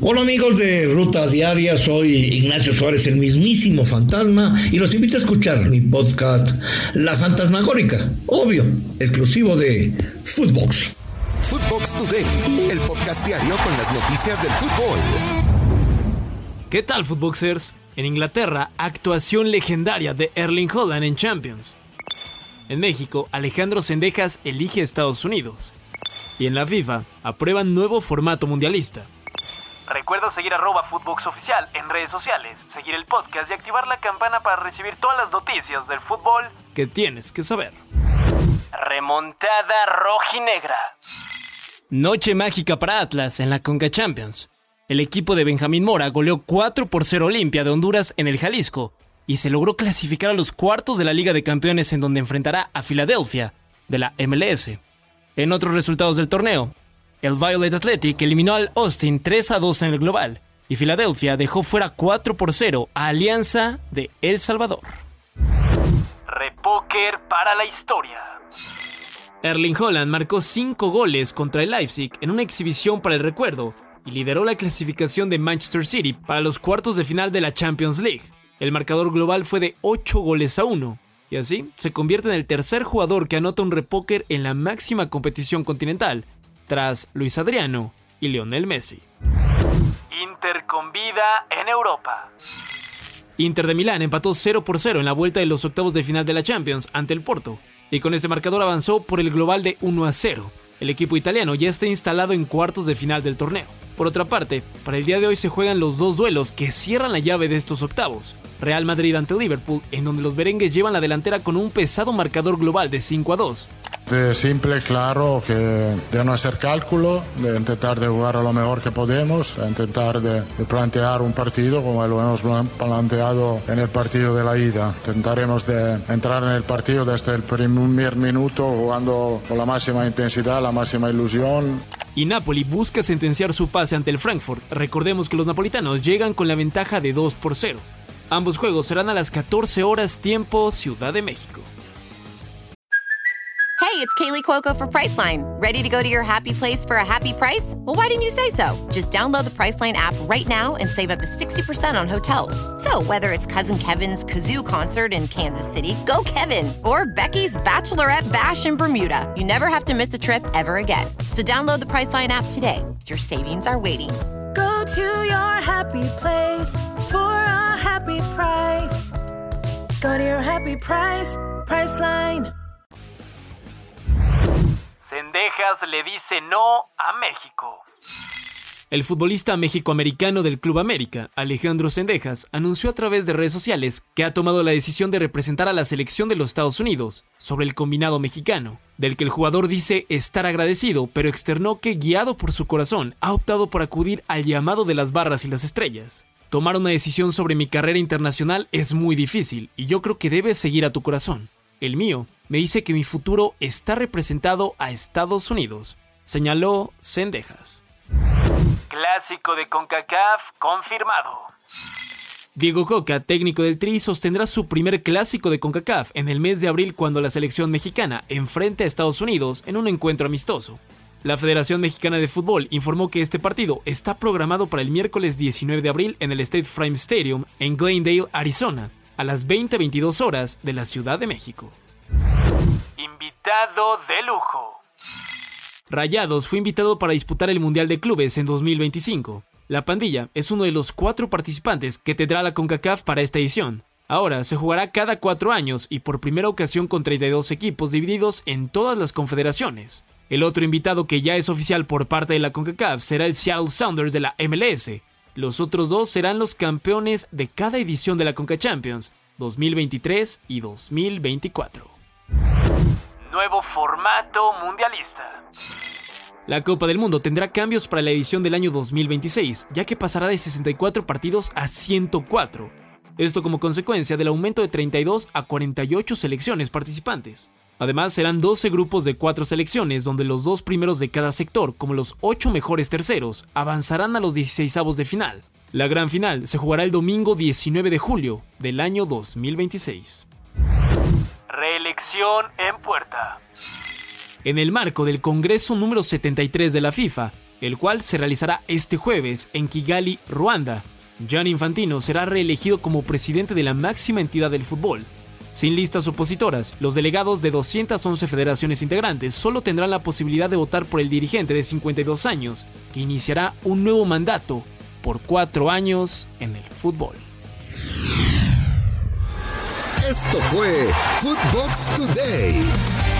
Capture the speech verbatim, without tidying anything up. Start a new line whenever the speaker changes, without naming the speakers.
Hola amigos de Ruta Diaria, soy Ignacio Suárez, el mismísimo fantasma, y los invito a escuchar mi podcast La Fantasmagórica, obvio, exclusivo de Footbox.
Footbox Today, el podcast diario con las noticias del fútbol.
¿Qué tal, Footboxers? En Inglaterra, actuación legendaria de Erling Haaland en Champions. En México, Alejandro Zendejas elige a Estados Unidos. Y en la FIFA, aprueban nuevo formato mundialista. Recuerda seguir arroba Footbox Oficial en redes sociales, seguir el podcast y activar la campana para recibir todas las noticias del fútbol que tienes que saber. Remontada rojinegra. Noche mágica para Atlas en la Conca Champions. El equipo de Benjamín Mora goleó cuatro por cero Olimpia de Honduras en el Jalisco y se logró clasificar a los cuartos de la Liga de Campeones, en donde enfrentará a Filadelfia de la M L S. En otros resultados del torneo, el Violet Athletic eliminó al Austin tres a dos en el global y Filadelfia dejó fuera cuatro por cero a Alianza de El Salvador. Repóker para la historia. Erling Haaland marcó cinco goles contra el Leipzig en una exhibición para el recuerdo y lideró la clasificación de Manchester City para los cuartos de final de la Champions League. El marcador global fue de ocho goles a uno y así se convierte en el tercer jugador que anota un repóker en la máxima competición continental, tras Luis Adriano y Lionel Messi. Inter con vida en Europa. Inter de Milán empató cero por cero en la vuelta de los octavos de final de la Champions ante el Porto, y con este marcador avanzó por el global de uno a cero. El equipo italiano ya está instalado en cuartos de final del torneo. Por otra parte, para el día de hoy se juegan los dos duelos que cierran la llave de estos octavos. Real Madrid ante Liverpool, en donde los merengues llevan la delantera con un pesado marcador global de cinco a dos.
De simple, claro, que de no hacer cálculo, de intentar de jugar a lo mejor que podemos, de intentar de, de plantear un partido como lo hemos planteado en el partido de la ida. Intentaremos de entrar en el partido desde el primer minuto jugando con la máxima intensidad, la máxima ilusión.
Y Napoli busca sentenciar su pase ante el Frankfurt. Recordemos que los napolitanos llegan con la ventaja de dos por cero. Ambos juegos serán a las catorce horas tiempo Ciudad de México.
Hey, it's Kaylee Cuoco for Priceline. Ready to go to your happy place for a happy price? Well, why didn't you say so? Just download the Priceline app right now and save up to sixty percent on hotels. So whether it's Cousin Kevin's Kazoo Concert in Kansas City, go Kevin, or Becky's Bachelorette Bash in Bermuda, you never have to miss a trip ever again. So download the Priceline app today. Your savings are waiting.
Go to your happy place for a happy price. Go to your happy price, Priceline.
Zendejas le dice no a México. El futbolista mexicoamericano del Club América, Alejandro Zendejas, anunció a través de redes sociales que ha tomado la decisión de representar a la selección de los Estados Unidos sobre el combinado mexicano, del que el jugador dice estar agradecido, pero externó que, guiado por su corazón, ha optado por acudir al llamado de las barras y las estrellas. Tomar una decisión sobre mi carrera internacional es muy difícil y yo creo que debes seguir a tu corazón. El mío me dice que mi futuro está representado a Estados Unidos, señaló Zendejas. Clásico de CONCACAF confirmado. Diego Coca, técnico del Tri, sostendrá su primer clásico de CONCACAF en el mes de abril cuando la selección mexicana enfrente a Estados Unidos en un encuentro amistoso. La Federación Mexicana de Fútbol informó que este partido está programado para el miércoles diecinueve de abril en el State Farm Stadium en Glendale, Arizona, a las veinte veintidós horas de la Ciudad de México. Invitado de lujo. Rayados fue invitado para disputar el Mundial de Clubes en dos mil veinticinco. La pandilla es uno de los cuatro participantes que tendrá la CONCACAF para esta edición. Ahora se jugará cada cuatro años y por primera ocasión con treinta y dos equipos divididos en todas las confederaciones. El otro invitado que ya es oficial por parte de la CONCACAF será el Seattle Sounders de la M L S. Los otros dos serán los campeones de cada edición de la CONCA Champions, dos mil veintitrés y dos mil veinticuatro. Nuevo formato mundialista. La Copa del Mundo tendrá cambios para la edición del año dos mil veintiséis, ya que pasará de sesenta y cuatro partidos a ciento cuatro. Esto como consecuencia del aumento de treinta y dos a cuarenta y ocho selecciones participantes. Además, serán doce grupos de cuatro selecciones, donde los dos primeros de cada sector, como los ocho mejores terceros, avanzarán a los dieciseisavos de final. La gran final se jugará el domingo diecinueve de julio del año dos mil veintiséis. Reelección en puerta. En el marco del Congreso número setenta y tres de la FIFA, el cual se realizará este jueves en Kigali, Ruanda. Gianni Infantino será reelegido como presidente de la máxima entidad del fútbol. Sin listas opositoras, los delegados de doscientas once federaciones integrantes solo tendrán la posibilidad de votar por el dirigente de cincuenta y dos años, que iniciará un nuevo mandato por cuatro años en el fútbol.
Esto fue Footbox Today.